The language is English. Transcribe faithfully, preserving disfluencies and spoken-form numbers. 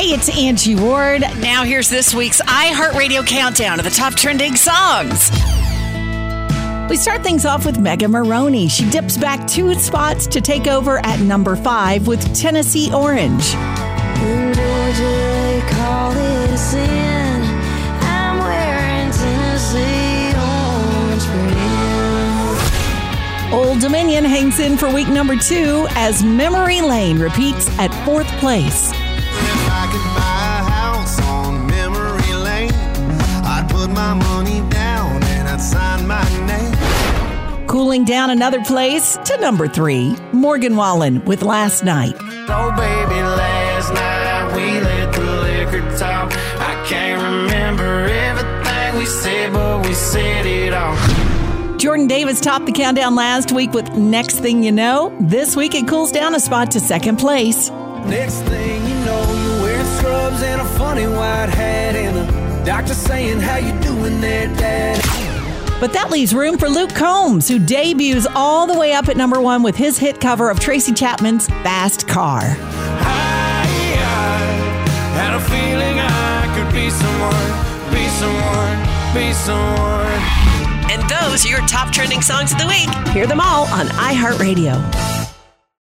Hey, it's Angie Ward. Now here's this week's iHeartRadio countdown of the top trending songs. We start things off with Megan Maroney. She dips back two spots to take over at number five with Tennessee Orange. In Georgia, they call it a sin. I'm wearing Tennessee Orange brand. Old Dominion hangs in for week number two as Memory Lane repeats at fourth place. If I could buy a house on Memory Lane, I'd put my money down and I'd sign my name. Cooling down another place to number three, Morgan Wallen with Last Night. Oh, baby, last night we let the liquor talk. I can't remember everything we said, but we said it all. Jordan Davis topped the countdown last week with Next Thing You Know. This week it cools down a spot to second place. Next thing you know, you're wearing scrubs and a funny white hat, and the doctor saying, how you doing there, Dad? But that leaves room for Luke Combs, who debuts all the way up at number one with his hit cover of Tracy Chapman's Fast Car. I, I had a feeling I could be someone, be someone, be someone. And those are your top trending songs of the week. Hear them all on iHeartRadio.